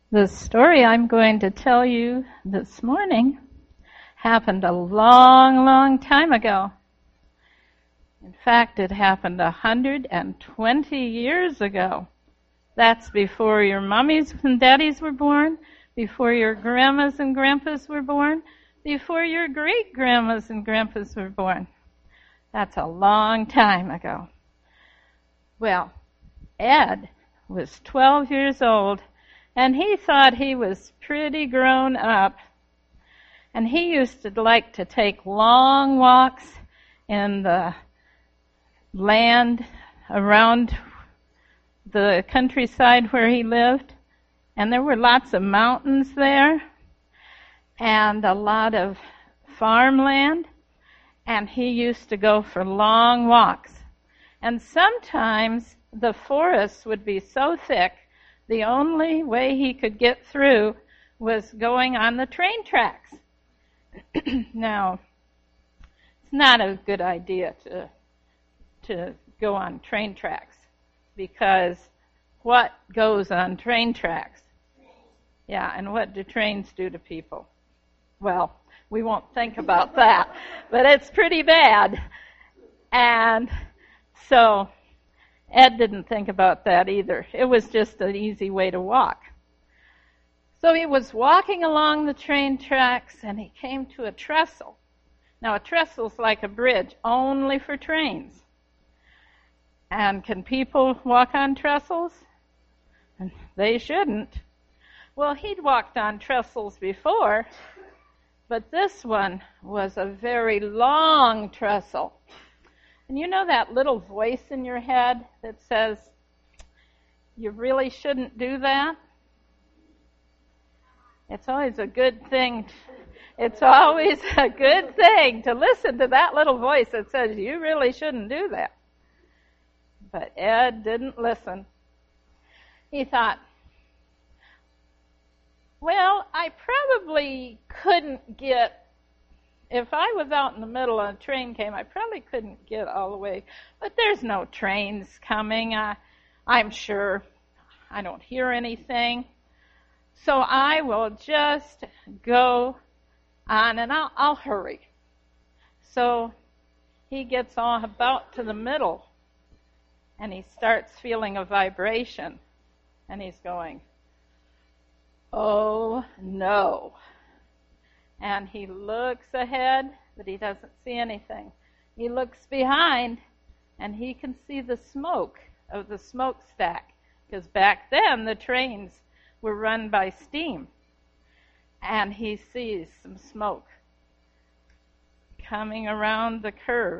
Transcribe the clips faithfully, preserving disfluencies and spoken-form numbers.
The story I'm going to tell you this morning happened a long, long time ago. In fact, it happened one hundred twenty years ago. That's before your mummies and daddies were born, before your grandmas and grandpas were born, before your great-grandmas and grandpas were born. That's a long time ago. Well, Ed was twelve years old, and he thought he was pretty grown up. And he used to like to take long walks in the land around the countryside where he lived. And there were lots of mountains there and a lot of farmland. And he used to go for long walks. And sometimes the forests would be so thick, the only way he could get through was going on the train tracks. Now, it's not a good idea to to go on train tracks, because what goes on train tracks? Yeah, and what do trains do to people? Well, we won't think about that, but it's pretty bad. And so Ed didn't think about that either. It was just an easy way to walk. So he was walking along the train tracks, and he came to a trestle. Now, a trestle's like a bridge, only for trains. And can people walk on trestles? They shouldn't. Well, he'd walked on trestles before, but this one was a very long trestle. And you know that little voice in your head that says, you really shouldn't do that? It's always a good thing. It's always a good thing to listen to that little voice that says, you really shouldn't do that. But Ed didn't listen. He thought, well, I probably couldn't get, if I was out in the middle and a train came, I probably couldn't get all the way. But there's no trains coming. I, I'm sure. I don't hear anything. So I will just go on and I'll, I'll hurry. So he gets on about to the middle, and he starts feeling a vibration. And he's going, oh no. And he looks ahead, but he doesn't see anything. He looks behind, and he can see the smoke of the smokestack, because back then the trains were run by steam. And he sees some smoke coming around the curve.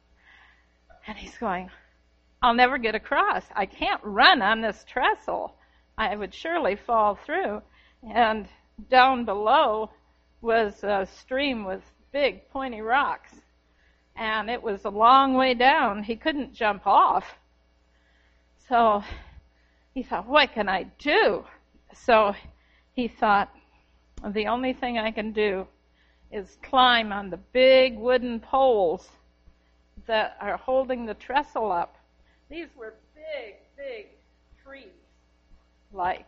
And he's going, I'll never get across. I can't run on this trestle. I would surely fall through. And down below was a stream with big pointy rocks. And it was a long way down. He couldn't jump off. So he thought, what can I do? So he thought, the only thing I can do is climb on the big wooden poles that are holding the trestle up. These were big, big trees, like.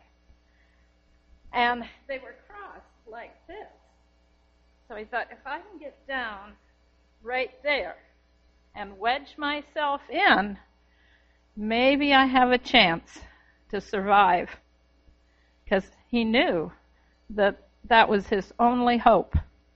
And they were crossed like this. So he thought, if I can get down right there and wedge myself in, maybe I have a chance to survive. Because he knew that that was his only hope.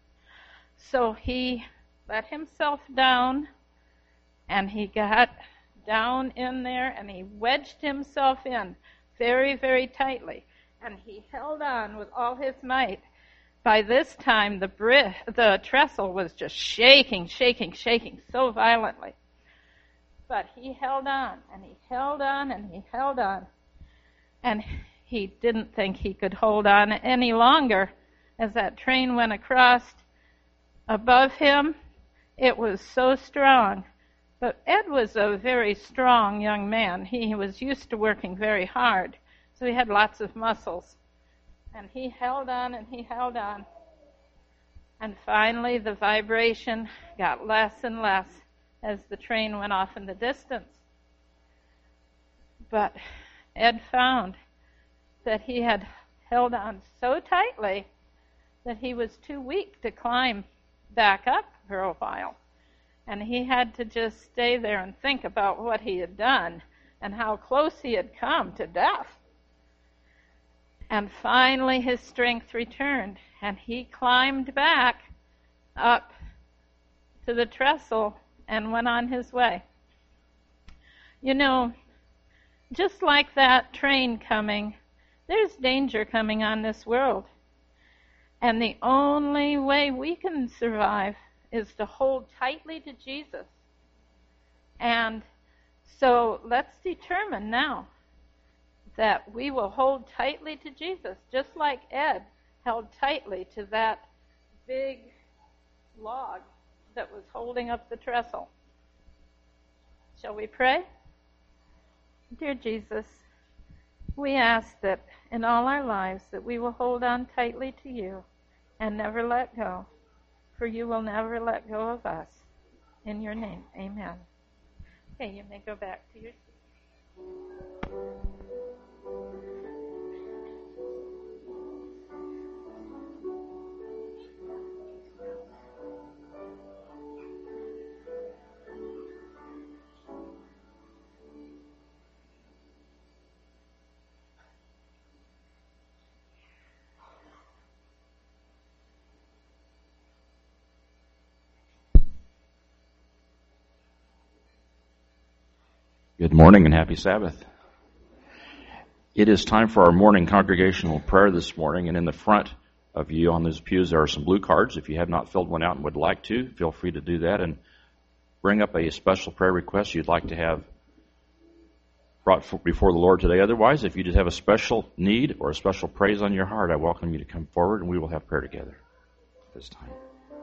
So he let himself down, and he got down in there, and he wedged himself in very, very tightly. And he held on with all his might. By this time, the bri- the trestle was just shaking, shaking, shaking so violently. But he held on, and he held on, and he held on. And he didn't think he could hold on any longer. As that train went across above him, it was so strong. But Ed was a very strong young man. He was used to working very hard, so he had lots of muscles. And he held on and he held on. And finally, the vibration got less and less as the train went off in the distance. But Ed found that he had held on so tightly that he was too weak to climb back up for a while. And he had to just stay there and think about what he had done and how close he had come to death. And finally his strength returned, and he climbed back up to the trestle and went on his way. You know, just like that train coming, there's danger coming on this world. And the only way we can survive is to hold tightly to Jesus. And so let's determine now that we will hold tightly to Jesus, just like Ed held tightly to that big log that was holding up the trestle. Shall we pray? Dear Jesus, we ask that in all our lives that we will hold on tightly to you and never let go, for you will never let go of us. In your name, amen. Okay, you may go back to your seat. Good morning and happy Sabbath. It is time for our morning congregational prayer this morning, and in the front of you on those pews there are some blue cards. If you have not filled one out and would like to, feel free to do that and bring up a special prayer request you'd like to have brought before the Lord today. Otherwise, if you just have a special need or a special praise on your heart, I welcome you to come forward and we will have prayer together at this time.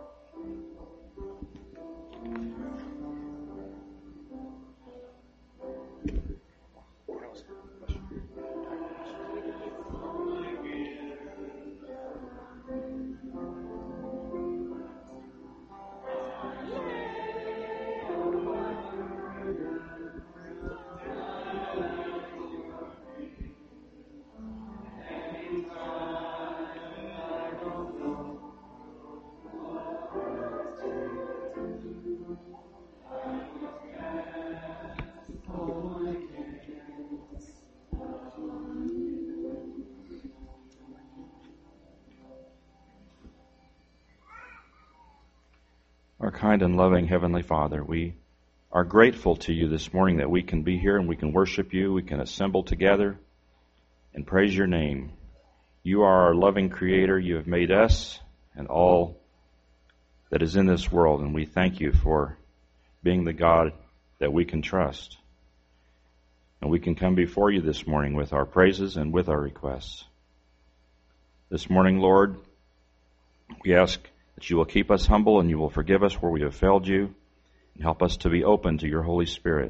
Our kind and loving Heavenly Father, we are grateful to you this morning that we can be here and we can worship you, we can assemble together and praise your name. You are our loving Creator. You have made us and all that is in this world, and we thank you for being the God that we can trust. And we can come before you this morning with our praises and with our requests. This morning, Lord, we ask that you will keep us humble and you will forgive us where we have failed you and help us to be open to your Holy Spirit.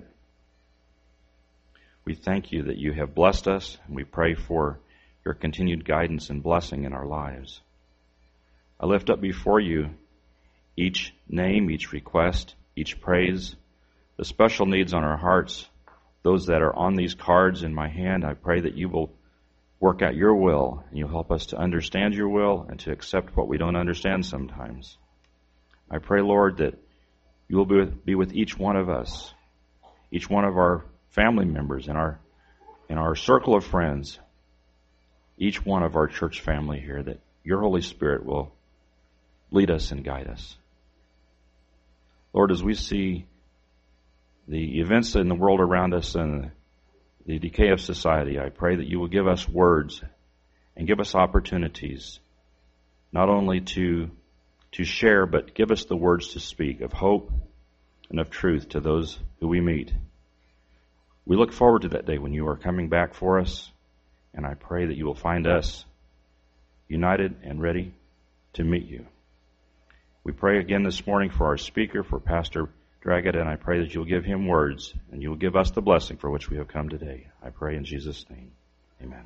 We thank you that you have blessed us, and we pray for your continued guidance and blessing in our lives. I lift up before you each name, each request, each praise, the special needs on our hearts, those that are on these cards in my hand. I pray that you will work out your will, and you'll help us to understand your will and to accept what we don't understand sometimes. I pray, Lord, that you will be with, be with each one of us, each one of our family members, in our, in our circle of friends, each one of our church family here, that your Holy Spirit will lead us and guide us. Lord, as we see the events in the world around us and the decay of society, I pray that you will give us words and give us opportunities, not only to to share, but give us the words to speak of hope and of truth to those who we meet. We look forward to that day when you are coming back for us, and I pray that you will find us united and ready to meet you. We pray again this morning for our speaker, for Pastor Draggett, and I pray that you'll give him words and you'll give us the blessing for which we have come today. I pray in Jesus' name. Amen.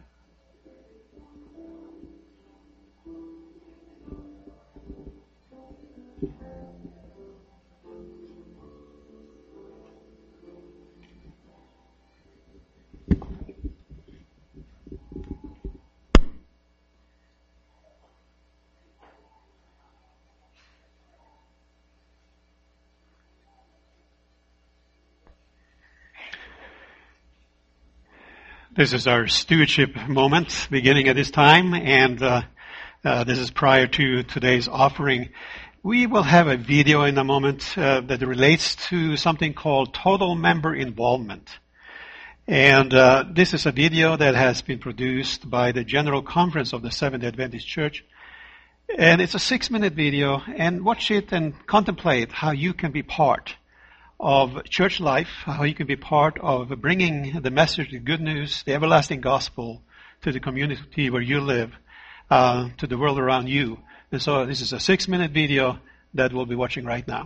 This is our stewardship moment beginning at this time, and uh, uh, this is prior to today's offering. We will have a video in a moment uh, that relates to something called total member involvement. And uh, this is a video that has been produced by the General Conference of the Seventh-day Adventist Church. And it's a six-minute video, and watch it and contemplate how you can be part of church life, how you can be part of bringing the message, the good news, the everlasting gospel to the community where you live, uh, to the world around you. And so this is a six-minute video that we'll be watching right now.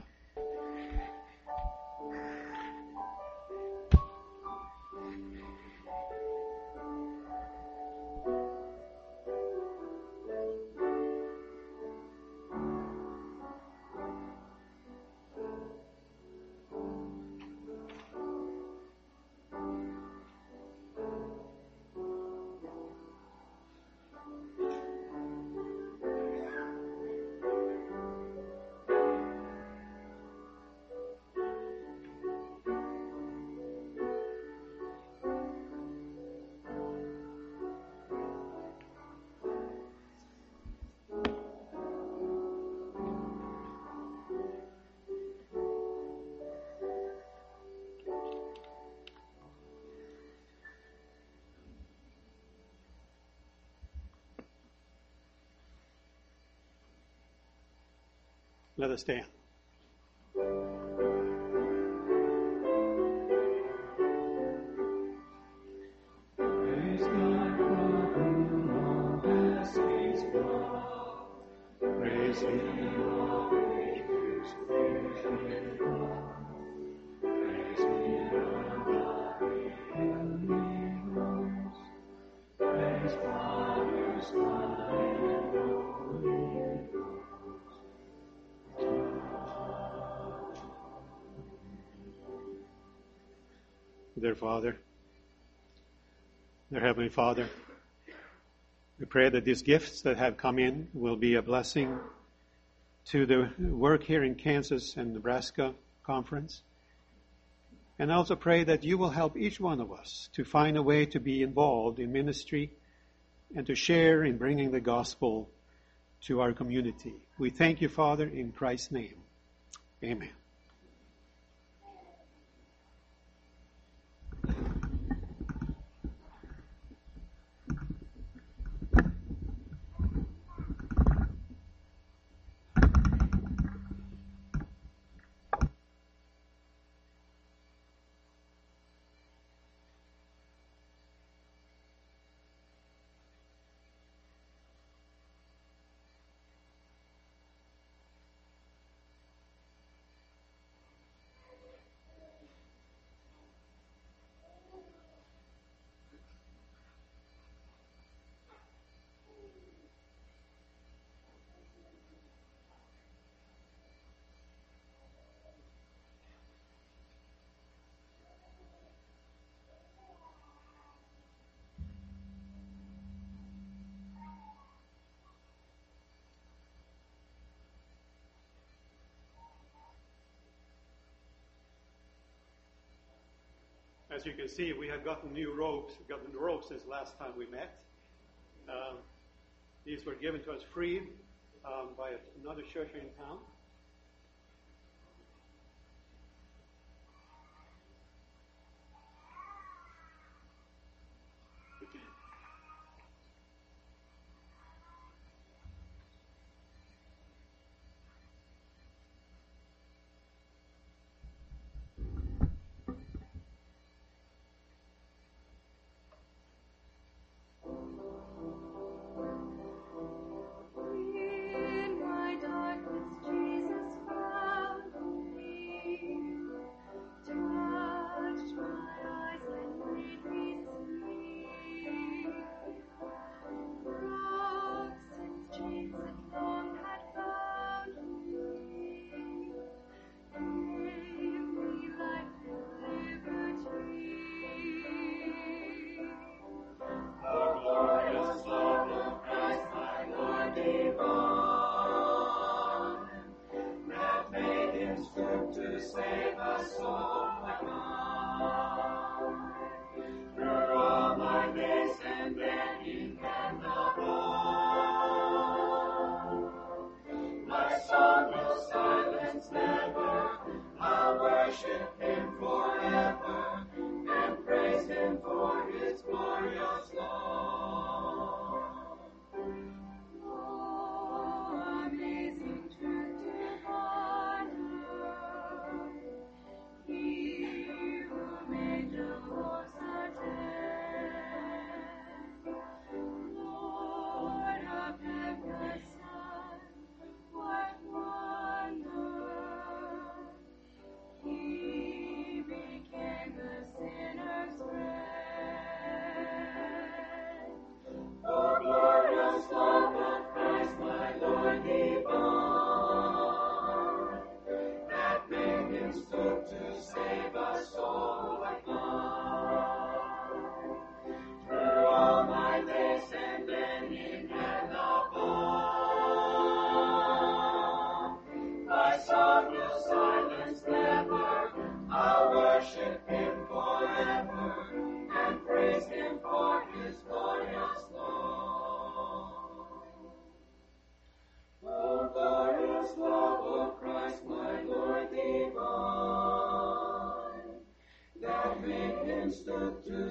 Let us stand. Praise God for whom all blessings flow. Praise Him, all creatures creation God. Praise Him, all the heavenly hosts. Praise Father, Son, and Holy Ghost. Dear Father, dear Heavenly Father, we pray that these gifts that have come in will be a blessing to the work here in Kansas and Nebraska Conference. And I also pray that you will help each one of us to find a way to be involved in ministry and to share in bringing the gospel to our community. We thank you, Father, in Christ's name. Amen. As you can see, we have gotten new robes. We've gotten new robes since last time we met. Um, these were given to us free um, by another church in town. In my darkest dreams.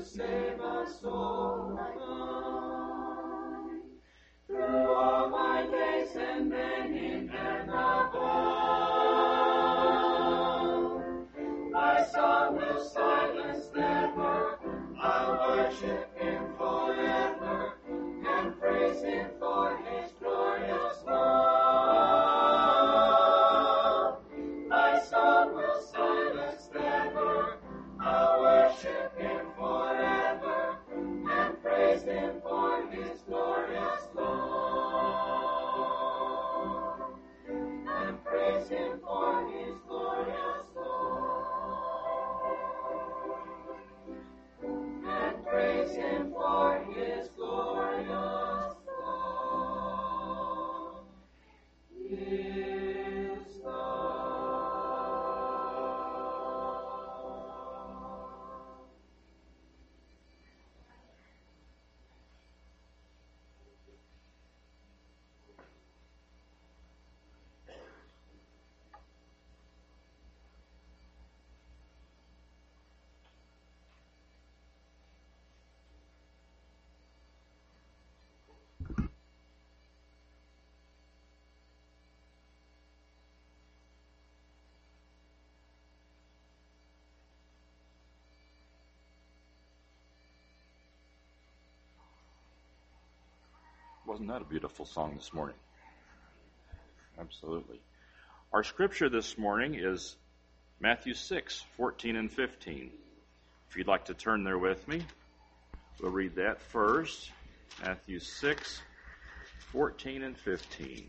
save a soul like mine. Through all my days and then in and above, my song will silence never. I'll worship Him forever and praise Him for His glorious love. My song will silence never. I'll worship Him forever and praise Him for His glorious love. And praise Him for His glorious love. And praise Him for His glorious love. His Wasn't that a beautiful song this morning? Absolutely. Our scripture this morning is Matthew six, fourteen and fifteen. If you'd like to turn there with me, we'll read that first. Matthew six, fourteen and fifteen.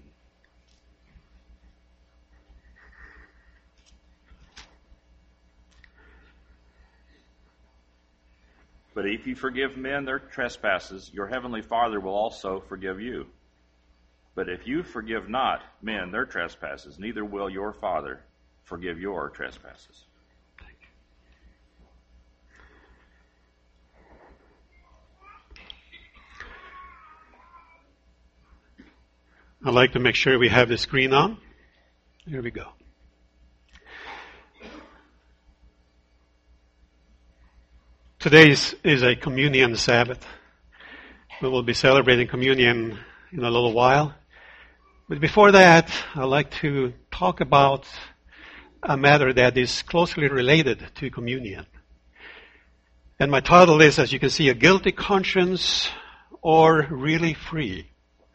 But if you forgive men their trespasses, your heavenly Father will also forgive you. But if you forgive not men their trespasses, neither will your Father forgive your trespasses. Thank you. I'd like to make sure we have the screen on. Here we go. Today is, is a communion Sabbath. We will be celebrating communion in a little while. But before that, I'd like to talk about a matter that is closely related to communion. And my title is, as you can see, A Guilty Conscience or Really Free.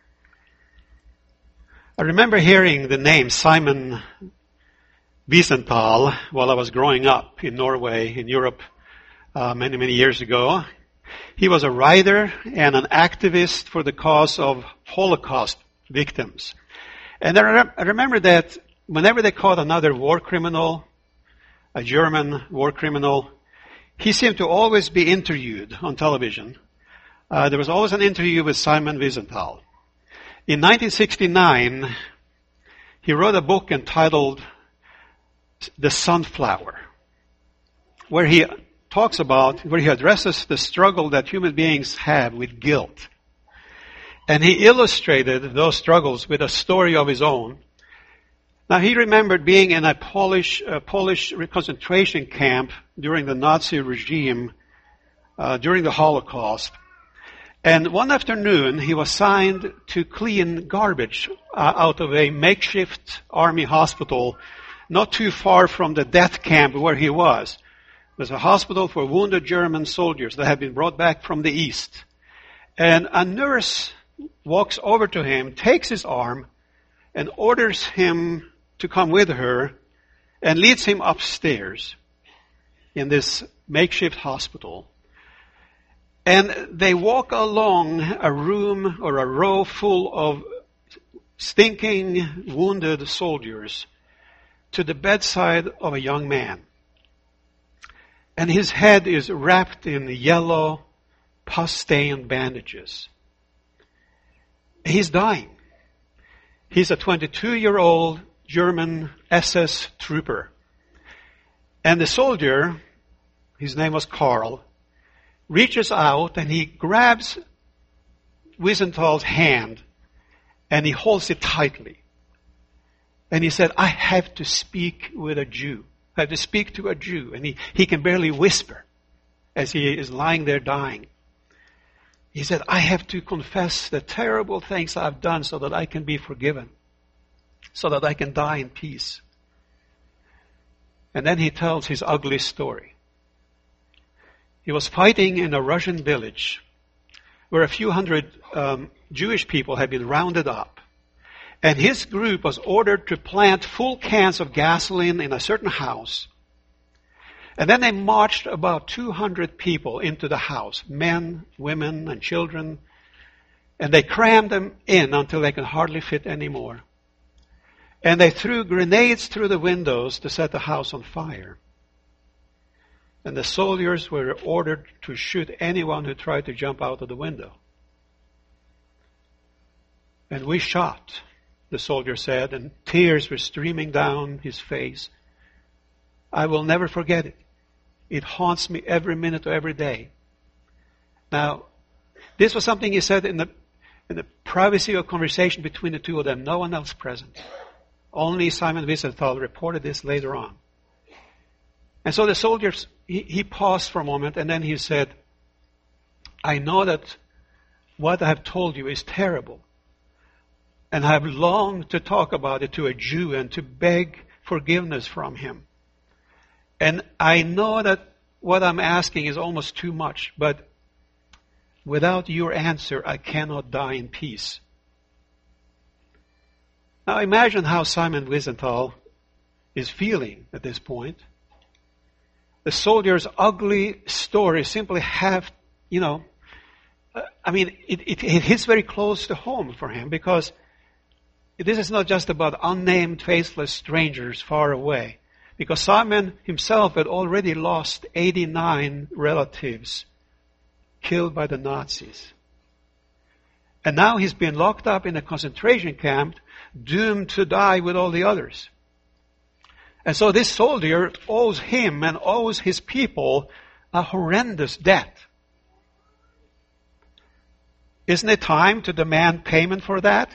I remember hearing the name Simon Wiesenthal while I was growing up in Norway, in Europe, Uh, many, many years ago. He was a writer and an activist for the cause of Holocaust victims. And I, re- I remember that whenever they caught another war criminal, a German war criminal, he seemed to always be interviewed on television. Uh, there was always an interview with Simon Wiesenthal. In nineteen sixty-nine, he wrote a book entitled The Sunflower, where he talks about, where he addresses the struggle that human beings have with guilt. And he illustrated those struggles with a story of his own. Now, he remembered being in a Polish, uh, Polish concentration camp during the Nazi regime, uh, during the Holocaust. And one afternoon, he was assigned to clean garbage uh, out of a makeshift army hospital not too far from the death camp where he was. There's a hospital for wounded German soldiers that have been brought back from the east. And a nurse walks over to him, takes his arm, and orders him to come with her and leads him upstairs in this makeshift hospital. And they walk along a room or a row full of stinking, wounded soldiers to the bedside of a young man. And his head is wrapped in yellow, pus-stained bandages. He's dying. He's a twenty-two-year-old German S S trooper. And the soldier, his name was Karl, reaches out and he grabs Wiesenthal's hand and he holds it tightly. And he said, I have to speak with a Jew. I have to speak to a Jew. And he, he can barely whisper. as he is lying there dying. He said, I have to confess the terrible things I've done so that I can be forgiven, so that I can die in peace. And then he tells his ugly story. He was fighting in a Russian village where a few hundred um, Jewish people had been rounded up. And his group was ordered to plant full cans of gasoline in a certain house. And then they marched about two hundred people into the house, men, women, and children. And they crammed them in until they could hardly fit anymore. And they threw grenades through the windows to set the house on fire. And the soldiers were ordered to shoot anyone who tried to jump out of the window. And we shot, the soldier said, and tears were streaming down his face. I will never forget it. It haunts me every minute of every day. Now, this was something he said in the, in the privacy of conversation between the two of them. No one else present. Only Simon Wiesenthal reported this later on. And so the soldiers, he, he paused for a moment and then he said, I know that what I have told you is terrible. And I have longed to talk about it to a Jew and to beg forgiveness from him. And I know that what I'm asking is almost too much, but without your answer, I cannot die in peace. Now imagine how Simon Wiesenthal is feeling at this point. The soldier's ugly story simply have, you know, I mean, it, it, it hits very close to home for him because this is not just about unnamed, faceless strangers far away. Because Simon himself had already lost eighty-nine relatives killed by the Nazis. And now he's been locked up in a concentration camp, doomed to die with all the others. And so this soldier owes him and owes his people a horrendous debt. Isn't it time to demand payment for that?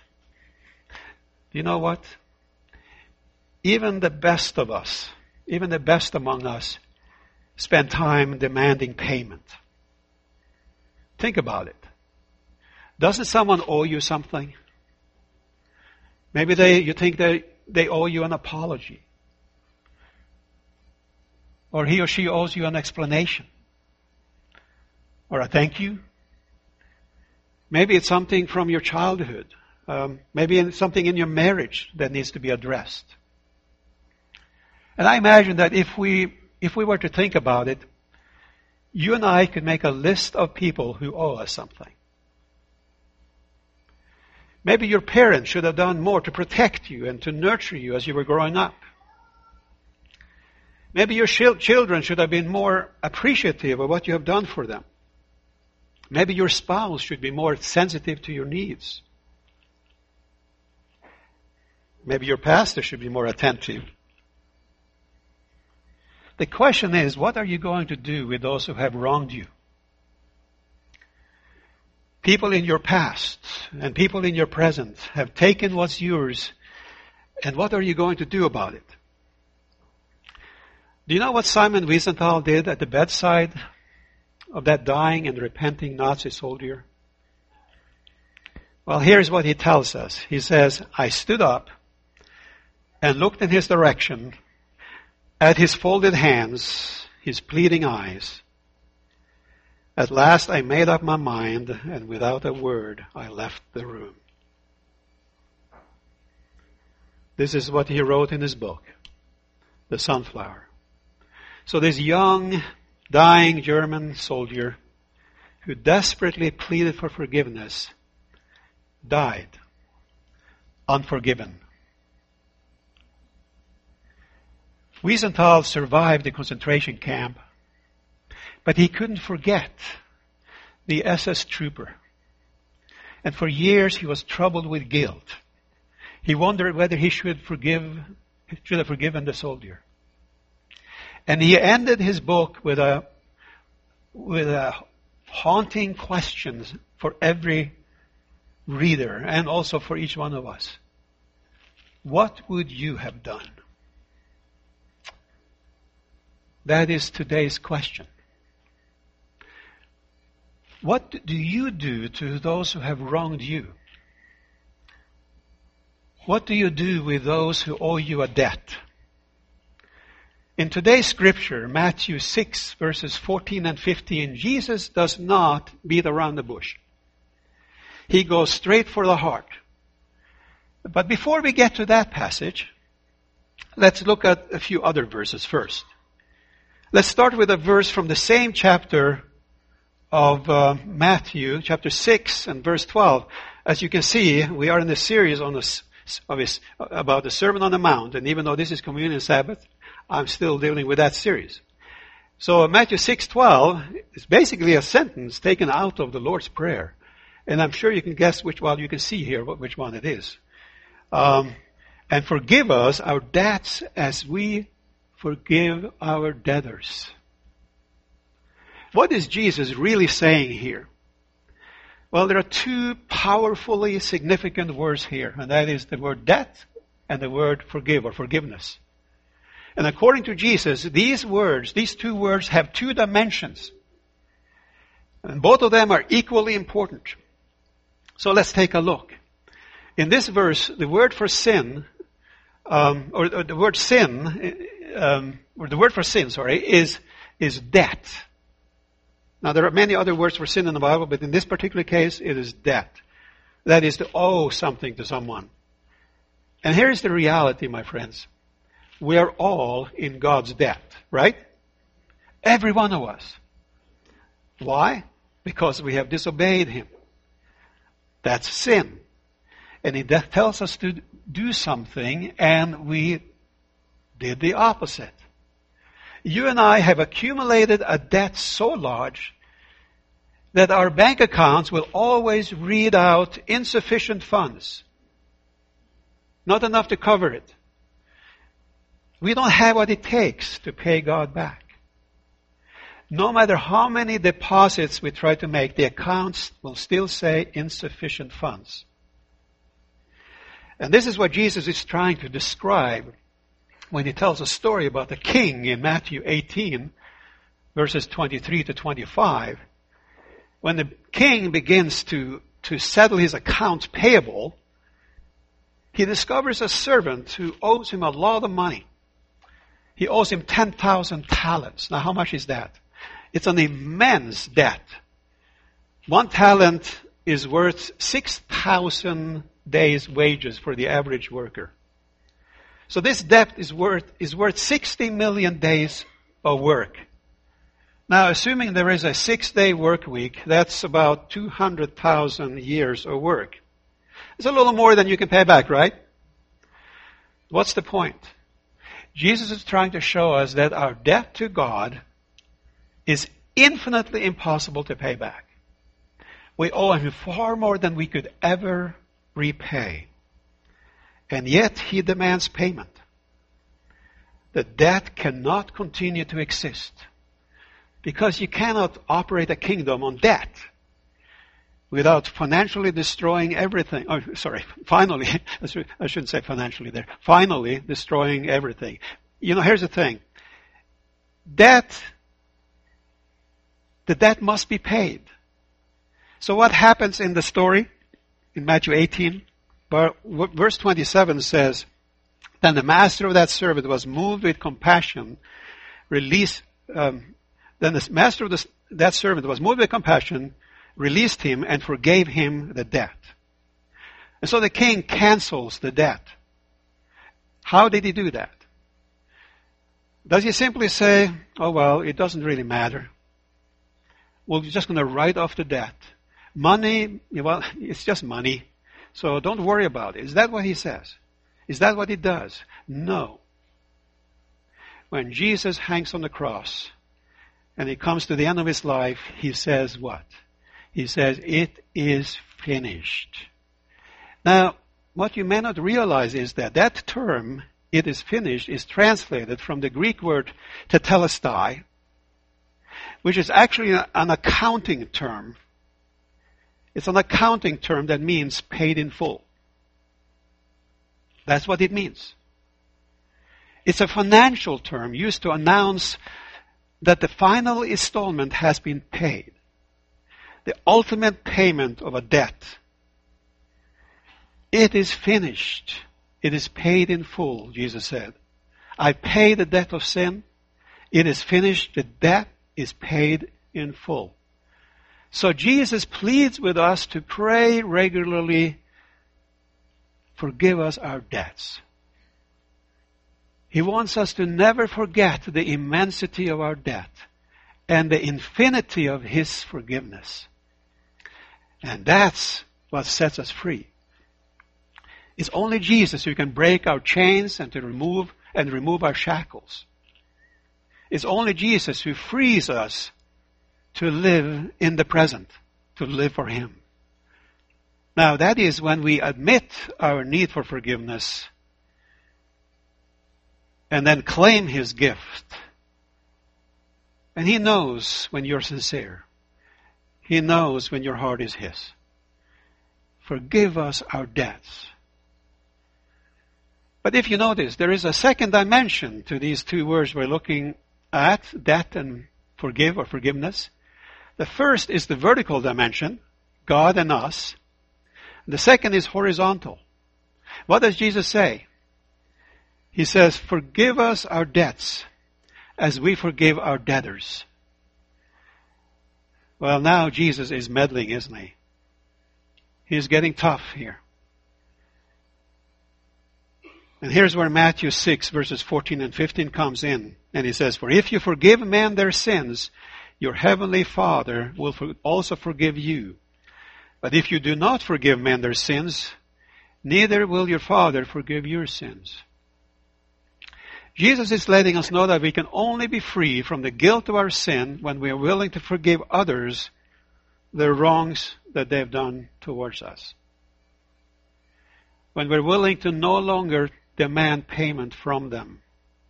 You know what? Even the best of us, even the best among us, spend time demanding payment. Think about it. Doesn't someone owe you something? Maybe they, you think they, they owe you an apology. Or he or she owes you an explanation. Or a thank you. Maybe it's something from your childhood. Um, maybe it's something in your marriage that needs to be addressed. And I imagine that if we, if we were to think about it, you and I could make a list of people who owe us something. Maybe your parents should have done more to protect you and to nurture you as you were growing up. Maybe your children should have been more appreciative of what you have done for them. Maybe your spouse should be more sensitive to your needs. Maybe your pastor should be more attentive. The question is, what are you going to do with those who have wronged you? People in your past and people in your present have taken what's yours, and what are you going to do about it? Do you know what Simon Wiesenthal did at the bedside of that dying and repenting Nazi soldier? Well, here's what he tells us. He says, I stood up and looked in his direction, at his folded hands, his pleading eyes. At last I made up my mind, and without a word I left the room. This is what he wrote in his book, The Sunflower. So this young, dying German soldier who desperately pleaded for forgiveness died unforgiven. Wiesenthal survived the concentration camp, but he couldn't forget the S S trooper. And for years he was troubled with guilt. He wondered whether he should forgive, should have forgiven the soldier. And he ended his book with a, with a haunting questions for every reader and also for each one of us. What would you have done? That is today's question. What do you do to those who have wronged you? What do you do with those who owe you a debt? In today's scripture, Matthew six, verses fourteen and fifteen, Jesus does not beat around the bush. He goes straight for the heart. But before we get to that passage, let's look at a few other verses first. Let's start with a verse from the same chapter of uh, Matthew, chapter six and verse twelve. As you can see, we are in a series on this, of his, about the Sermon on the Mount, and even though this is Communion Sabbath, I'm still dealing with that series. So Matthew six twelve is basically a sentence taken out of the Lord's Prayer. And I'm sure you can guess which one, you can see here which one it is. Um, and forgive us our debts as we forgive our debtors. What is Jesus really saying here? Well, there are two powerfully significant words here, and that is the word debt and the word forgive or forgiveness. And according to Jesus, these words, these two words have two dimensions. And both of them are equally important. So let's take a look. In this verse, the word for sin, um, or, or the word sin, um, or the word for sin, sorry, is, is debt. Now there are many other words for sin in the Bible, but in this particular case, it is debt. That is to owe something to someone. And here is the reality, my friends. We are all in God's debt, right? Every one of us. Why? Because we have disobeyed Him. That's sin. And He tells us to do something, and we did the opposite. You and I have accumulated a debt so large that our bank accounts will always read out insufficient funds. Not enough to cover it. We don't have what it takes to pay God back. No matter how many deposits we try to make, the accounts will still say insufficient funds. And this is what Jesus is trying to describe when He tells a story about the king in Matthew eighteen, verses twenty-three to twenty-five. When the king begins to, to settle his accounts payable, he discovers a servant who owes him a lot of money. He owes him ten thousand talents. Now how much is that? It's an immense debt. One talent is worth six thousand days' wages for the average worker. So this debt is worth, is worth sixty million days of work. Now, assuming there is a six-day work week, that's about two hundred thousand years of work. It's a little more than you can pay back, right? What's the point? Jesus is trying to show us that our debt to God is infinitely impossible to pay back. We owe Him far more than we could ever repay. And yet He demands payment. The debt cannot continue to exist. Because you cannot operate a kingdom on debt without financially destroying everything. Oh, sorry, finally, I shouldn't say financially there. Finally destroying everything. You know, here's the thing. Debt, the debt must be paid. So what happens in the story in Matthew eighteen? Verse twenty-seven says, Then the master of that servant was moved with compassion, released, um, then the master of the, that servant was moved with compassion, released him, and forgave him the debt. And so the king cancels the debt. How did he do that? Does he simply say, oh well, it doesn't really matter. We're just going to write off the debt. Money, well, it's just money. So don't worry about it. Is that what he says? Is that what he does? No. When Jesus hangs on the cross and he comes to the end of his life, he says what? He says, it is finished. Now, what you may not realize is that that term, it is finished, is translated from the Greek word tetelestai, which is actually an accounting term. It's an accounting term that means paid in full. That's what it means. It's a financial term used to announce that the final installment has been paid. the ultimate payment of a debt. It is finished. It is paid in full, Jesus said. I pay the debt of sin. It is finished. The debt is paid in full. So Jesus pleads with us to pray regularly, forgive us our debts. He wants us to never forget the immensity of our debt and the infinity of His forgiveness. And that's what sets us free. It's only Jesus who can break our chains and to remove and remove our shackles. It's only Jesus who frees us to live in the present, to live for Him. Now that is when we admit our need for forgiveness and then claim His gift. And He knows when you're sincere. He knows when your heart is His. Forgive us our debts. But if you notice, there is a second dimension to these two words we're looking at, debt and forgive or forgiveness. The first is the vertical dimension, God and us. The second is horizontal. What does Jesus say? He says, forgive us our debts as we forgive our debtors. Well, now Jesus is meddling, isn't he? He's getting tough here. And here's where Matthew six verses fourteen and fifteen comes in. And he says, for if you forgive men their sins, your heavenly Father will also forgive you. But if you do not forgive men their sins, neither will your Father forgive your sins. Jesus is letting us know that we can only be free from the guilt of our sin when we are willing to forgive others the wrongs that they've done towards us. When we're willing to no longer demand payment from them.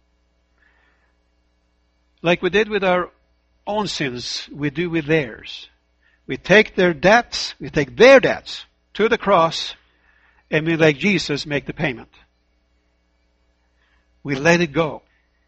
Like we did with our own sins, we do with theirs. We take their debts, we take their debts to the cross, and we, like Jesus, make the payment. We let it go.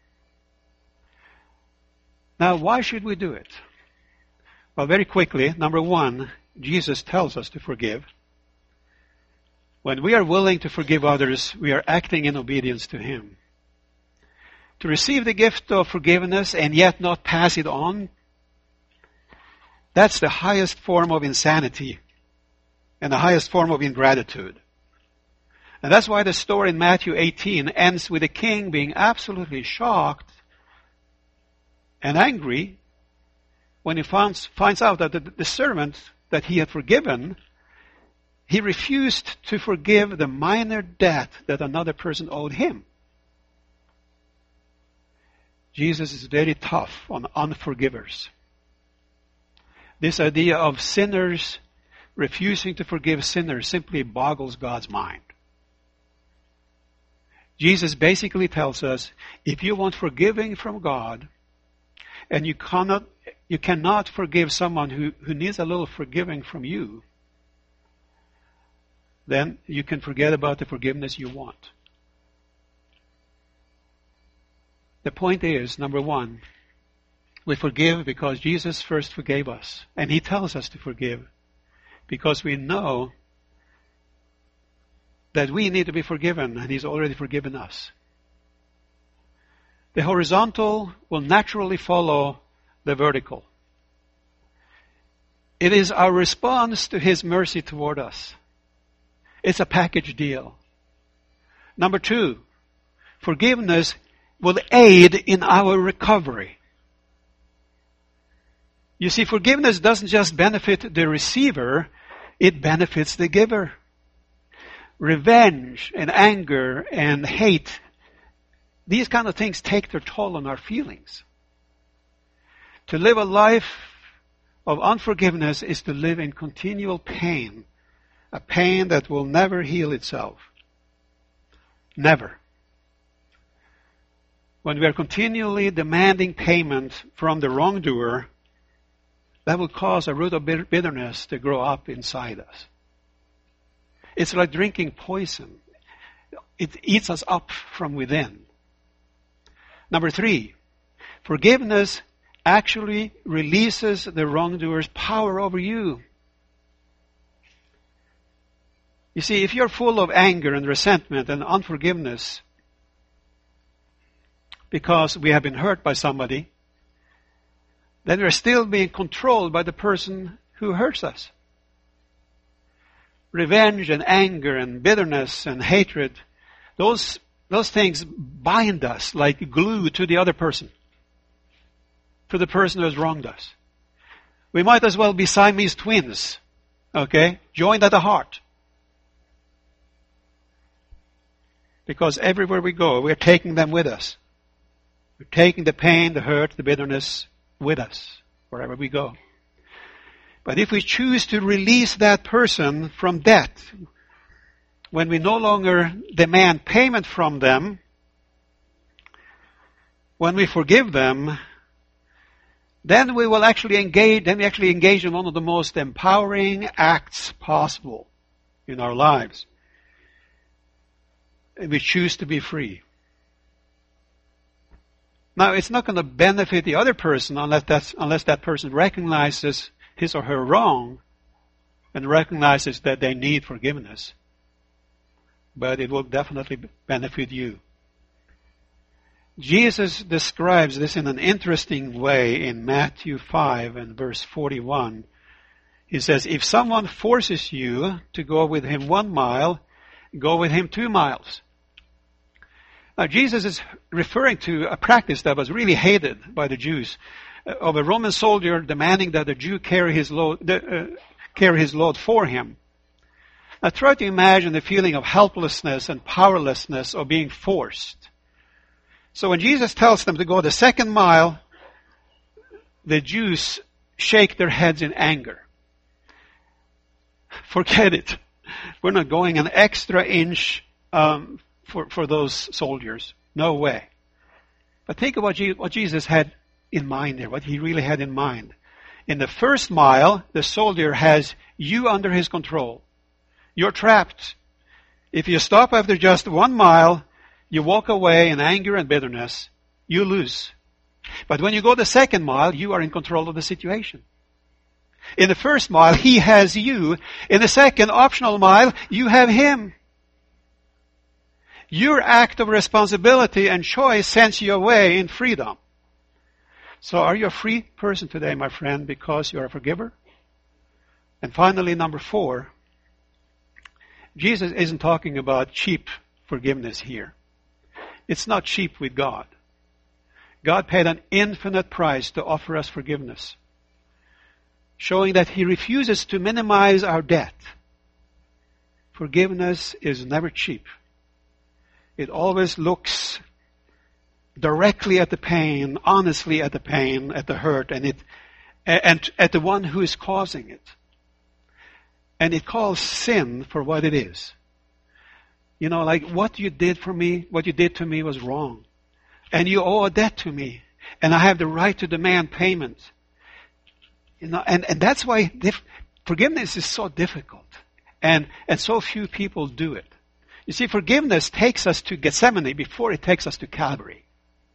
Now, why should we do it? Well, very quickly, number one, Jesus tells us to forgive. When we are willing to forgive others, we are acting in obedience to Him. To receive the gift of forgiveness and yet not pass it on, that's the highest form of insanity and the highest form of ingratitude. And that's why the story in Matthew eighteen ends with the king being absolutely shocked and angry when he finds, finds out that the, the servant that he had forgiven, he refused to forgive the minor debt that another person owed him. Jesus is very tough on unforgivers. This idea of sinners refusing to forgive sinners simply boggles God's mind. Jesus basically tells us, if you want forgiving from God, and you cannot, you cannot forgive someone who, who needs a little forgiving from you, then you can forget about the forgiveness you want. The point is, number one, we forgive because Jesus first forgave us. And He tells us to forgive because we know that we need to be forgiven and He's already forgiven us. The horizontal will naturally follow the vertical. It is our response to His mercy toward us. It's a package deal. Number two, forgiveness will aid in our recovery. You see, forgiveness doesn't just benefit the receiver, it benefits the giver. Revenge and anger and hate, these kind of things take their toll on our feelings. To live a life of unforgiveness is to live in continual pain, a pain that will never heal itself. Never. When we are continually demanding payment from the wrongdoer, that will cause a root of bitterness to grow up inside us. It's like drinking poison. It eats us up from within. Number three, forgiveness actually releases the wrongdoer's power over you. You see, if you're full of anger and resentment and unforgiveness because we have been hurt by somebody, then we're still being controlled by the person who hurts us. Revenge and anger and bitterness and hatred, those, those things bind us like glue to the other person, to the person who has wronged us. We might as well be Siamese twins, okay, joined at the heart. Because everywhere we go, we're taking them with us. We're taking the pain, the hurt, the bitterness with us, wherever we go. But if we choose to release that person from debt, when we no longer demand payment from them, when we forgive them, then we will actually engage, then we actually engage in one of the most empowering acts possible in our lives. And we choose to be free. Now, it's not going to benefit the other person unless that's, unless that person recognizes his or her wrong and recognizes that they need forgiveness. But it will definitely benefit you. Jesus describes this in an interesting way in Matthew five and verse forty-one. He says, if someone forces you to go with him one mile, go with him two miles. Now, Jesus is referring to a practice that was really hated by the Jews, uh, of a Roman soldier demanding that the Jew carry his load, uh, carry his load for him. Now, try to imagine the feeling of helplessness and powerlessness of being forced. So when Jesus tells them to go the second mile, the Jews shake their heads in anger. Forget it. We're not going an extra inch um, for, for those soldiers. No way. But think of what, Je- what Jesus had in mind there, what he really had in mind. In the first mile, the soldier has you under his control. You're trapped. If you stop after just one mile, you walk away in anger and bitterness, you lose. But when you go the second mile, you are in control of the situation. In the first mile, he has you. In the second optional mile, you have him. Your act of responsibility and choice sends you away in freedom. So are you a free person today, my friend, because you're a forgiver? And finally, number four, Jesus isn't talking about cheap forgiveness here. It's not cheap with God. God paid an infinite price to offer us forgiveness, showing that he refuses to minimize our debt. Forgiveness is never cheap. It always looks directly at the pain, honestly at the pain, at the hurt, and it, and at the one who is causing it. And it calls sin for what it is. You know, like what you did for me, what you did to me was wrong. And you owe a debt to me. And I have the right to demand payment. You know, and, and that's why dif- forgiveness is so difficult. And, and so few people do it. You see, forgiveness takes us to Gethsemane before it takes us to Calvary.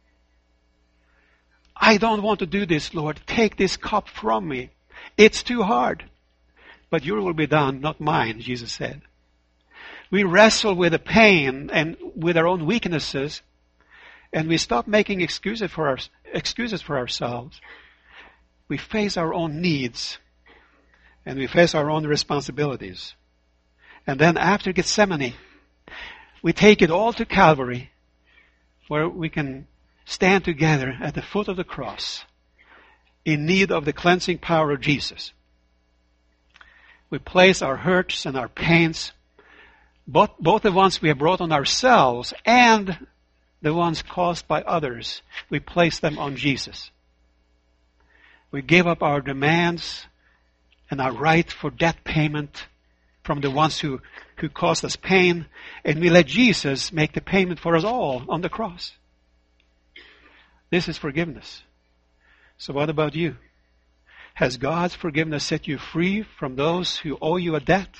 I don't want to do this, Lord. Take this cup from me. It's too hard. But your will be done, not mine, Jesus said. We wrestle with the pain and with our own weaknesses, and we stop making excuses for our, excuses for ourselves. We face our own needs, and we face our own responsibilities. And then after Gethsemane, we take it all to Calvary, where we can stand together at the foot of the cross in need of the cleansing power of Jesus. We place our hurts and our pains, both, both the ones we have brought on ourselves and the ones caused by others, we place them on Jesus. We give up our demands and our right for debt payment from the ones who, who caused us pain, and we let Jesus make the payment for us all on the cross. This is forgiveness. So what about you? Has God's forgiveness set you free from those who owe you a debt?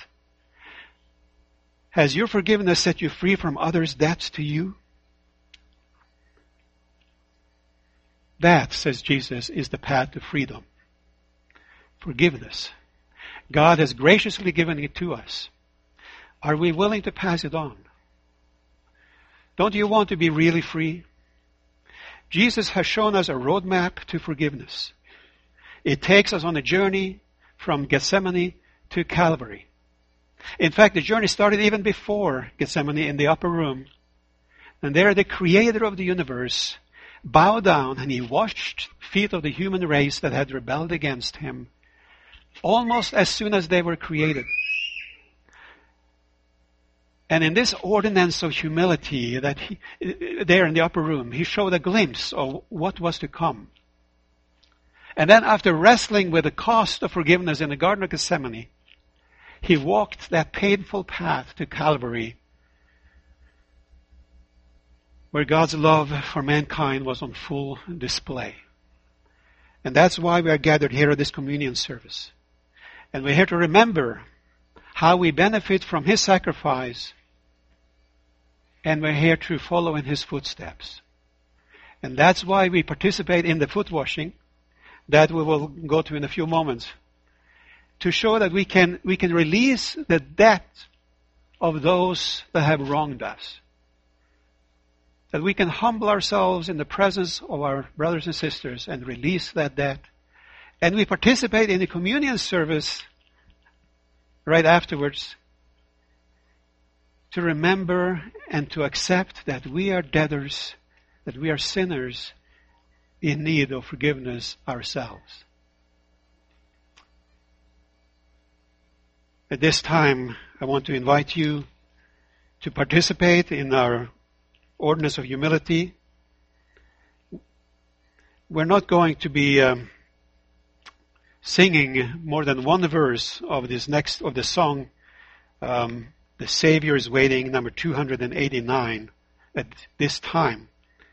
Has your forgiveness set you free from others' debts to you? That, says Jesus, is the path to freedom. Forgiveness. God has graciously given it to us. Are we willing to pass it on? Don't you want to be really free? Jesus has shown us a roadmap to forgiveness. It takes us on a journey from Gethsemane to Calvary. In fact, the journey started even before Gethsemane in the upper room. And there the Creator of the universe bowed down and He washed the feet of the human race that had rebelled against Him almost as soon as they were created. And in this ordinance of humility that he, there in the upper room, He showed a glimpse of what was to come. And then after wrestling with the cost of forgiveness in the Garden of Gethsemane, He walked that painful path to Calvary, where God's love for mankind was on full display. And that's why we are gathered here at this communion service. And we're here to remember how we benefit from His sacrifice, and we're here to follow in His footsteps. And that's why we participate in the foot washing that we will go to in a few moments, to show that we can we can release the debt of those that have wronged us. That we can humble ourselves in the presence of our brothers and sisters and release that debt. And we participate in the communion service right afterwards to remember and to accept that we are debtors, that we are sinners in need of forgiveness ourselves. At this time, I want to invite you to participate in our ordinance of humility. We're not going to be um, singing more than one verse of this next of the song, um, "The Savior is Waiting," number two hundred eighty-nine, at this time.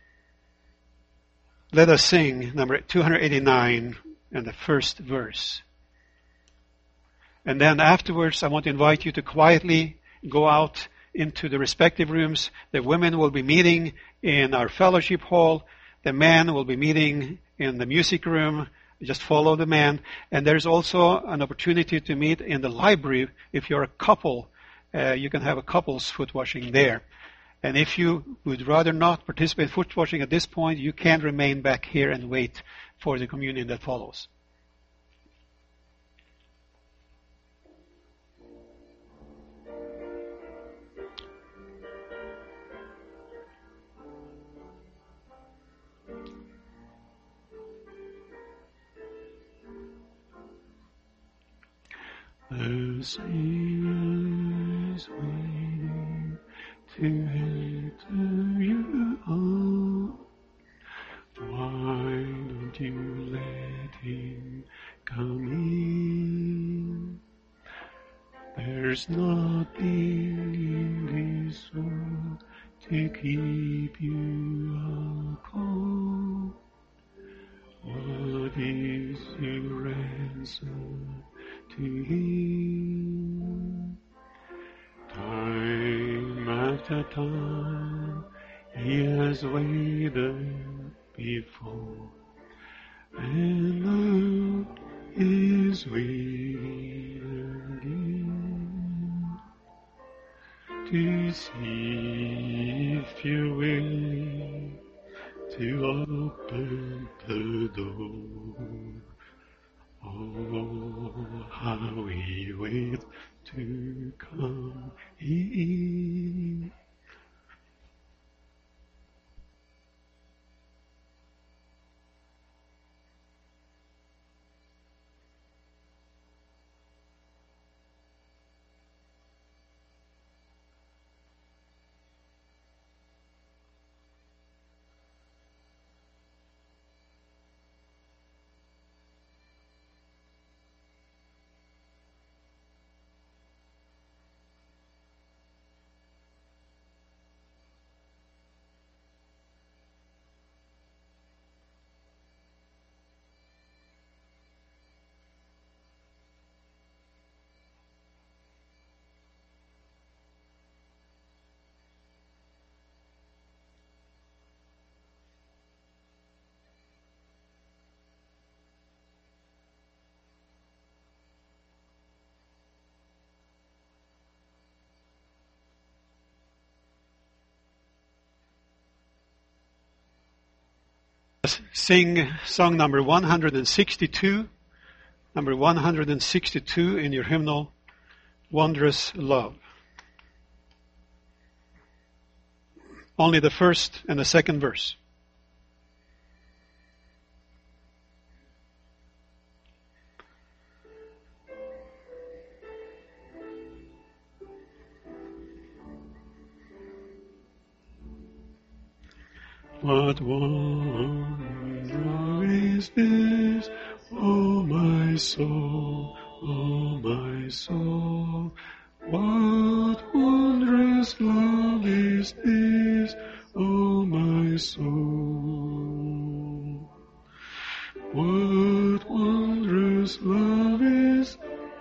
Let us sing number two hundred eighty-nine and the first verse. And then afterwards, I want to invite you to quietly go out into the respective rooms. The women will be meeting in our fellowship hall. The men will be meeting in the music room. Just follow the man. And there's also an opportunity to meet in the library. If you're a couple, uh, you can have a couple's foot washing there. And if you would rather not participate in foot washing at this point, you can remain back here and wait for the communion that follows. The Savior is waiting to enter you home. Why don't you let Him come in? There's nothing in this world to keep you cold. What is your ransom to Him? Time after time He has waited before, and now is waiting again to see if you're willing to open the door. Oh, how we wait to come in. Sing song number one hundred sixty-two, number one hundred sixty-two in your hymnal, Wondrous Love. Only the first and the second verse. What wonder is this, O my soul, O my soul? What wondrous love is this, O my soul? What wondrous love is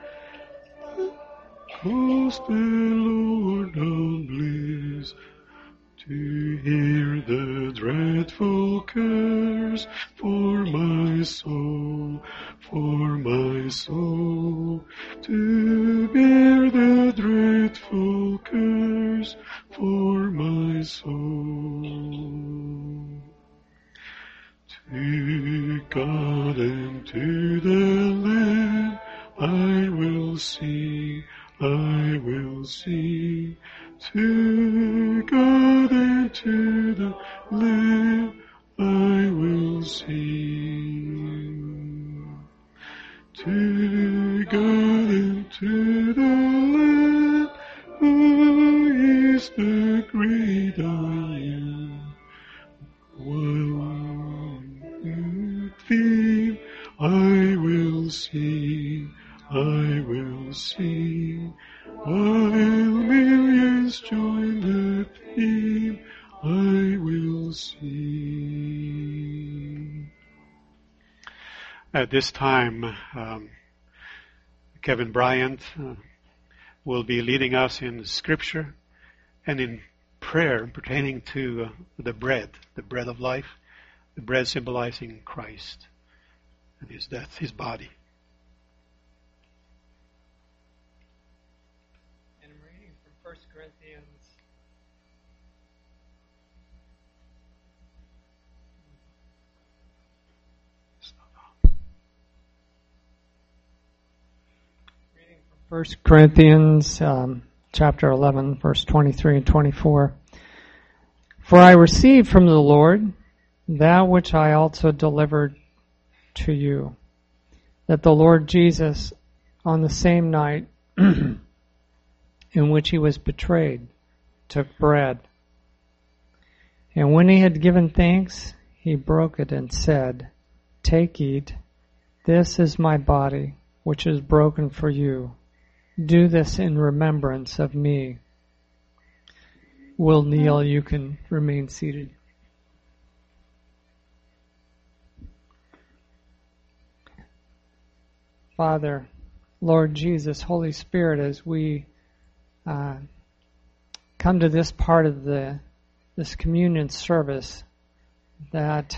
calls the Lord on bliss, to hear the dreadful curse for my soul, for my soul, to bear the dreadful curse for my soul. To God and to the Lamb I will sing, I will sing. To God and to the Lamb I will sing. To God and to the Lamb who is the great I am. One theme I will sing, I will sing. While millions join the theme, I will sing. At this time, um, Kevin Bryant uh, will be leading us in Scripture and in prayer pertaining to uh, the bread, the bread of life, the bread symbolizing Christ and His death, His body. First Corinthians reading from First Corinthians um, chapter eleven, verse twenty-three and twenty-four. For I received from the Lord that which I also delivered to you, that the Lord Jesus, on the same night in which he was betrayed, took bread. And when he had given thanks, he broke it and said, Take, eat. This is my body, which is broken for you. Do this in remembrance of me. Will Neil, you can remain seated. Father, Lord Jesus, Holy Spirit, as we Uh, come to this part of the this communion service that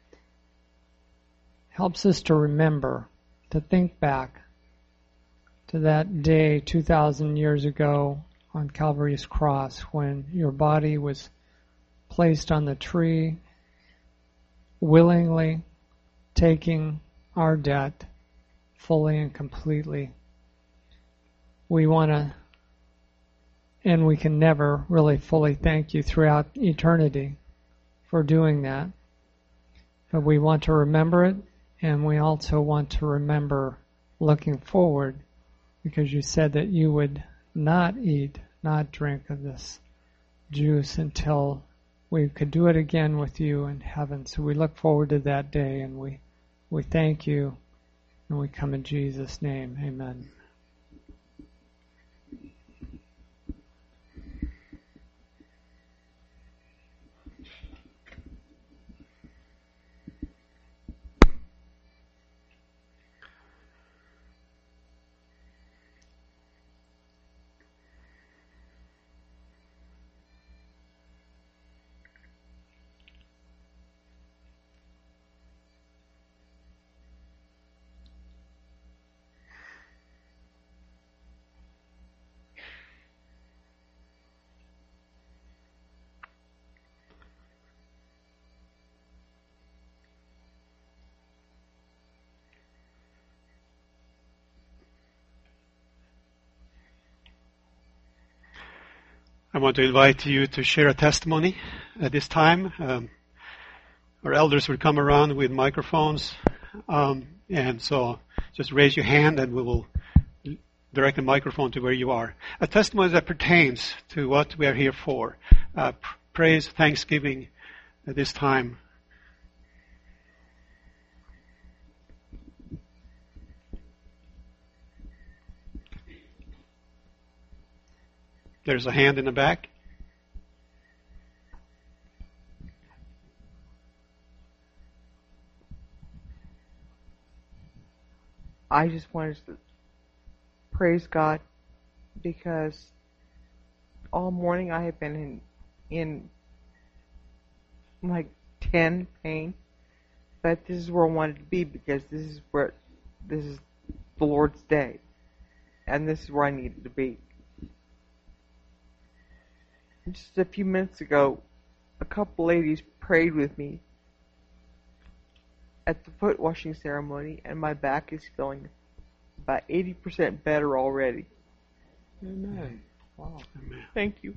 helps us to remember, to think back to that day two thousand years ago on Calvary's cross when your body was placed on the tree, willingly taking our debt fully and completely. We want to And we can never really fully thank you throughout eternity for doing that. But we want to remember it, and we also want to remember looking forward, because you said that you would not eat, not drink of this juice until we could do it again with you in heaven. So we look forward to that day, and we, we thank you, and we come in Jesus' name. Amen. I want to invite you to share a testimony at this time. Um, our elders will come around with microphones, um, and so just raise your hand and we will direct the microphone to where you are. A testimony that pertains to what we are here for. Uh, praise, thanksgiving at this time. There's a hand in the back. I just wanted to praise God because all morning I have been in, in like ten pain, but this is where I wanted to be because this is where this is the Lord's day, and this is where I needed to be. Just a few minutes ago, a couple ladies prayed with me at the foot washing ceremony, and my back is feeling about eighty percent better already. Amen. Wow. Amen. Thank you.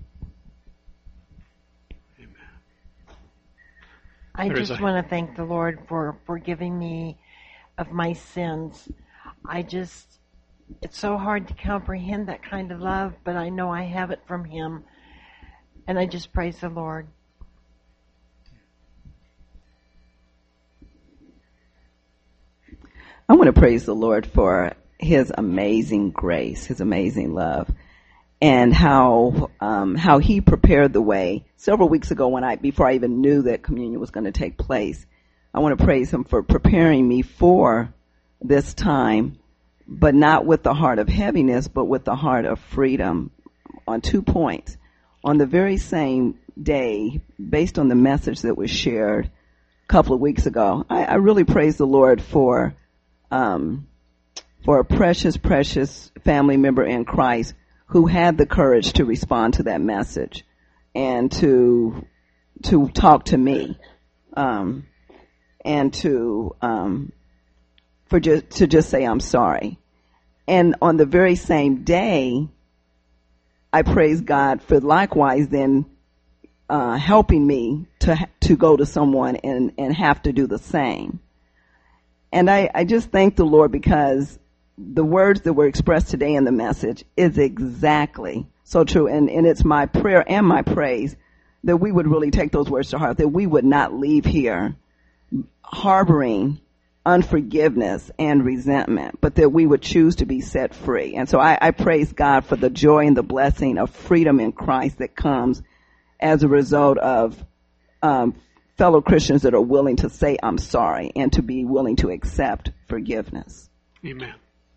Amen. I There is just a- want to thank the Lord for forgiving me of my sins. I just, it's so hard to comprehend that kind of love, but I know I have it from Him. And I just praise the Lord. I want to praise the Lord for His amazing grace, His amazing love, and how um, how He prepared the way several weeks ago when I before I even knew that communion was going to take place. I want to praise Him for preparing me for this time, but not with the heart of heaviness, but with the heart of freedom. On two points. On the very same day, based on the message that was shared a couple of weeks ago, I, I really praise the Lord for um, for a precious, precious family member in Christ who had the courage to respond to that message and to to talk to me um, and to um, for just to just say I'm sorry. And on the very same day, I praise God for likewise then uh, helping me to to go to someone and, and have to do the same. And I, I just thank the Lord because the words that were expressed today in the message is exactly so true. And, and it's my prayer and my praise that we would really take those words to heart, that we would not leave here harboring unforgiveness and resentment, but that we would choose to be set free. And so I, I praise God for the joy and the blessing of freedom in Christ that comes as a result of um, fellow Christians that are willing to say, I'm sorry, and to be willing to accept forgiveness. Amen.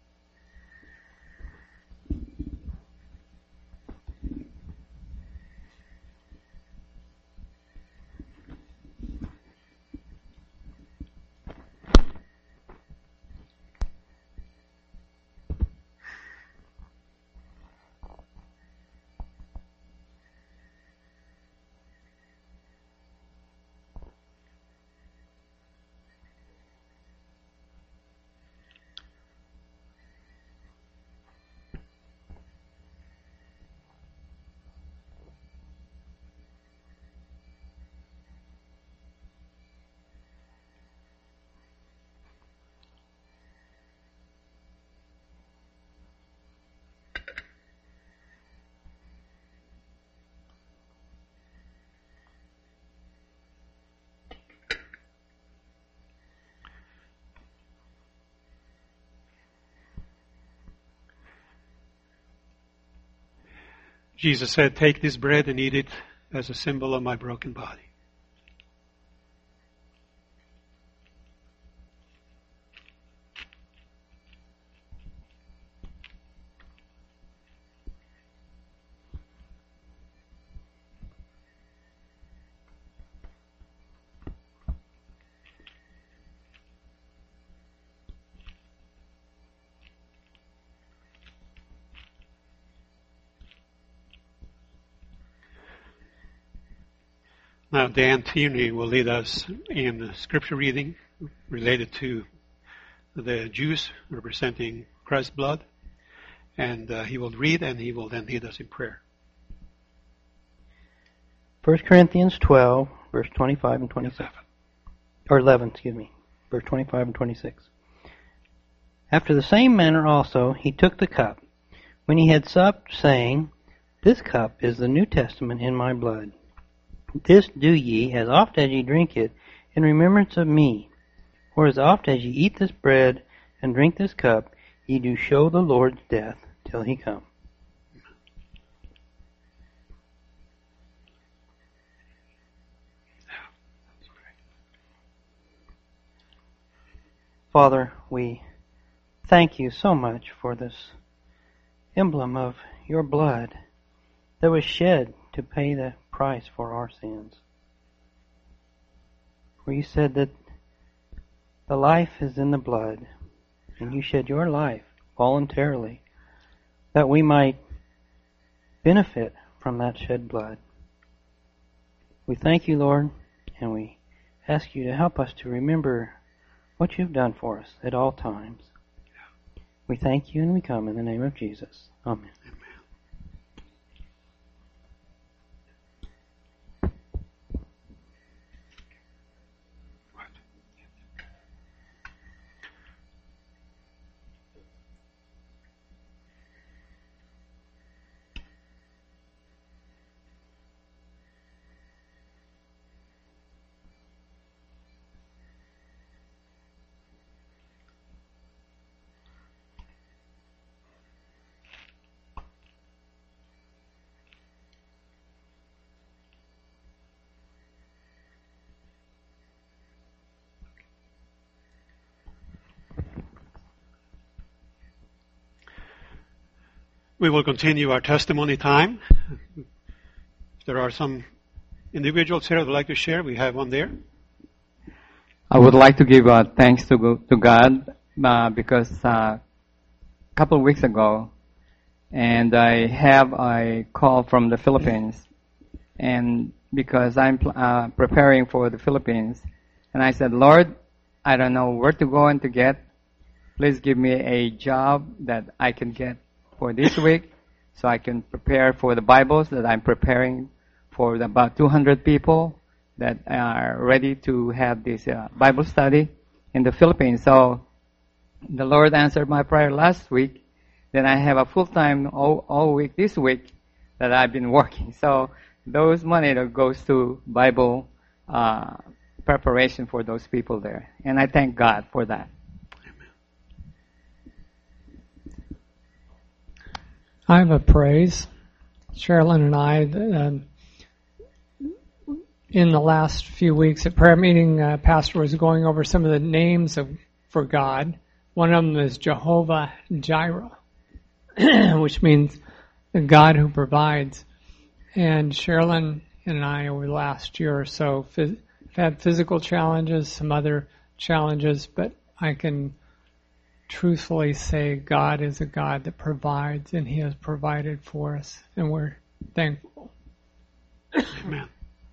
Jesus said, take this bread and eat it as a symbol of my broken body. Now, Dan Tierney will lead us in scripture reading related to the juice representing Christ's blood. And uh, he will read and he will then lead us in prayer. First Corinthians twelve, verse twenty-five and twenty-six. Or eleven, excuse me. Verse twenty-five and twenty-six. After the same manner also he took the cup, when he had supped, saying, This cup is the New Testament in my blood. This do ye, as oft as ye drink it, in remembrance of me. For as oft as ye eat this bread and drink this cup, ye do show the Lord's death till he come. Father, we thank you so much for this emblem of your blood that was shed to pay the price for our sins. For you said that the life is in the blood, and you shed your life voluntarily that we might benefit from that shed blood. We thank you, Lord, and we ask you to help us to remember what you've done for us at all times. We thank you and we come in the name of Jesus. Amen. We will continue our testimony time. If there are some individuals here that would like to share, we have one there. I would like to give uh, thanks to go, to God uh, because uh, a couple of weeks ago, and I have a call from the Philippines, and because I'm uh, preparing for the Philippines, and I said, Lord, I don't know where to go and to get. Please give me a job that I can get for this week, so I can prepare for the Bibles that I'm preparing for the, about two hundred people that are ready to have this uh, Bible study in the Philippines. So the Lord answered my prayer last week. Then I have a full-time all, all week this week that I've been working. So those money that goes to Bible uh, preparation for those people there. And I thank God for that. I have a praise. Sherilyn and I, um, in the last few weeks at prayer meeting, uh, Pastor was going over some of the names of for God. One of them is Jehovah Jireh, which means the God who provides. And Sherilyn and I, over the last year or so, phys- had physical challenges, some other challenges, but I can truthfully say God is a God that provides, and He has provided for us, and we're thankful. Amen.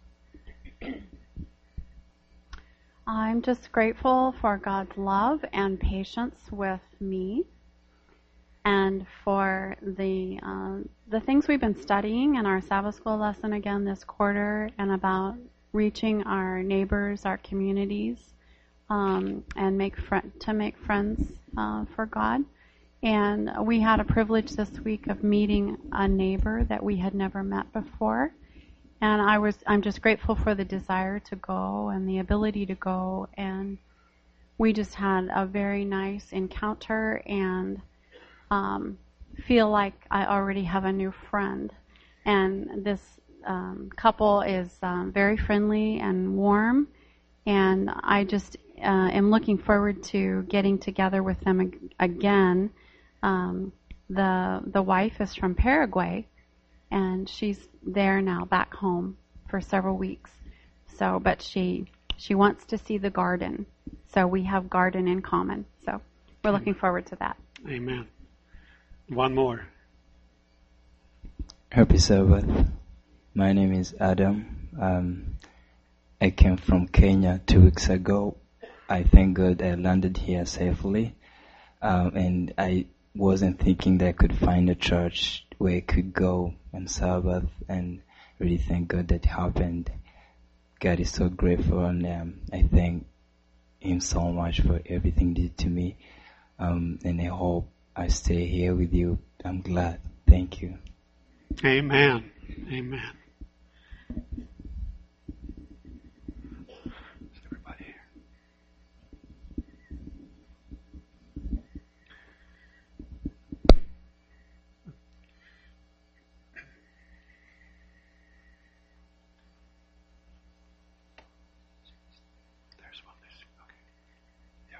I'm just grateful for God's love and patience with me, and for the uh, the things we've been studying in our Sabbath school lesson again this quarter, and about reaching our neighbors, our communities, um, and make fr- to make friends uh, for God. And we had a privilege this week of meeting a neighbor that we had never met before. And I was, I'm just grateful for the desire to go and the ability to go. And we just had a very nice encounter, and um, feel like I already have a new friend. And this um, couple is um, very friendly and warm. And I just uh, am looking forward to getting together with them ag- again. Um, the the wife is from Paraguay, and she's there now back home for several weeks. So, but she she wants to see the garden. So we have garden in common. So we're looking forward to that. Amen. One more. Happy Sabbath. My name is Adam. Um, I came from Kenya two weeks ago. I thank God I landed here safely. Um, and I wasn't thinking that I could find a church where I could go on Sabbath and really thank God that happened. God is so grateful, and um, I thank Him so much for everything He did to me. Um, and I hope I stay here with you. I'm glad. Thank you. Amen. Amen. Everybody here. There's one. There's, okay. Yeah.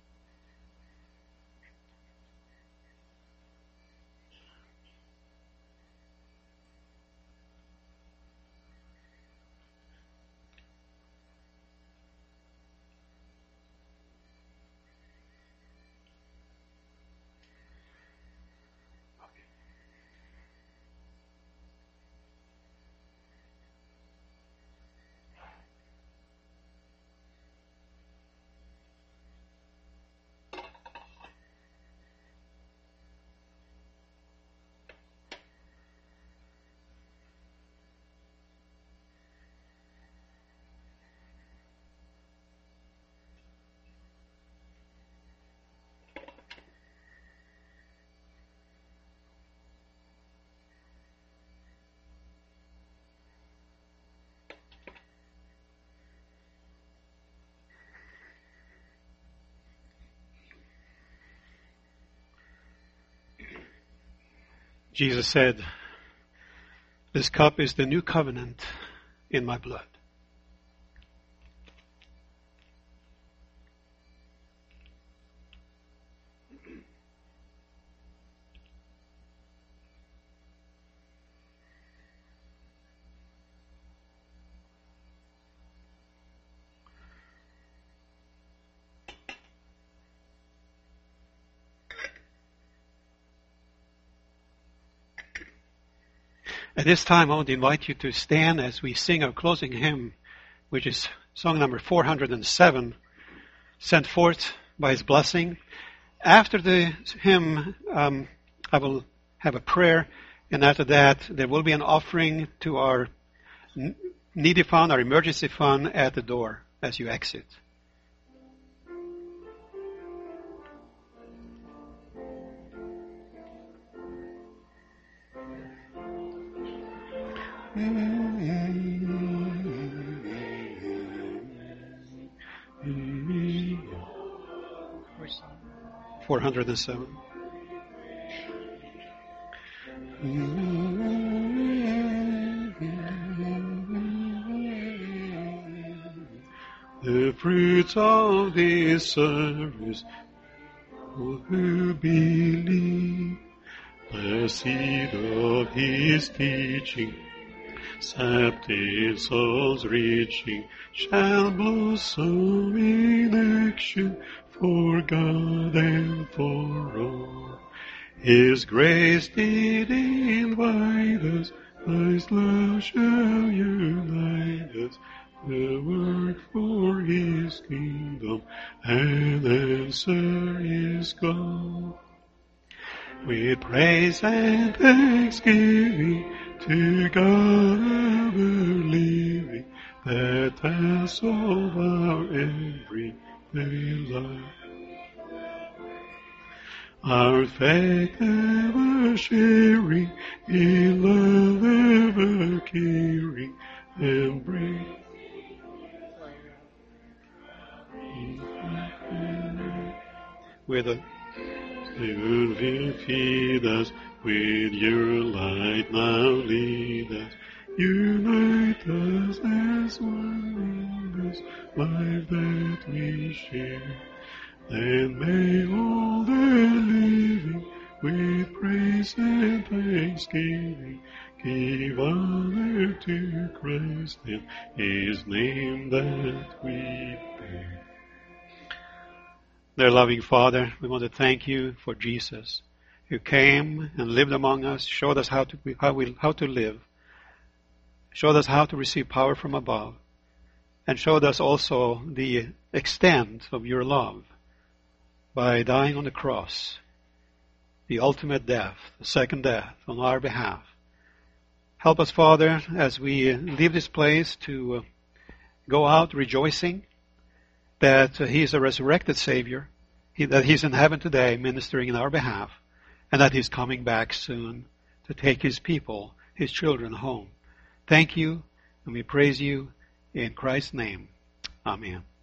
Jesus said, "This cup is the new covenant in my blood." At this time, I want to invite you to stand as we sing our closing hymn, which is song number four hundred seven, Sent Forth by His Blessing. After the hymn, um, I will have a prayer, and after that, there will be an offering to our needy fund, our emergency fund, at the door as you exit. four hundred seven. The fruits of this service, who believe, the seed of His teaching, sapped in souls reaching, shall blossom in action for God and for all. His grace did invite us, His love shall unite us, the work for His kingdom, and answer is God. With praise and thanksgiving to God ever living, that has solved our everyday life. Our faith ever sharing, in love ever caring, and bring with a you will feed us, with your light now lead us, unite us as one in this life that we share. Then may all the living, with praise and thanksgiving, give honor to Christ and His name that we bear. Dear loving Father, we want to thank you for Jesus, who came and lived among us, showed us how to how we how to live, showed us how to receive power from above, and showed us also the extent of your love by dying on the cross, the ultimate death, the second death on our behalf, Help us, Father, as we leave this place to uh, go out rejoicing that uh, He is a resurrected Savior, he, that He's in heaven today ministering in our behalf, and that He's coming back soon to take His people, His children, home. Thank you, and we praise you in Christ's name. Amen.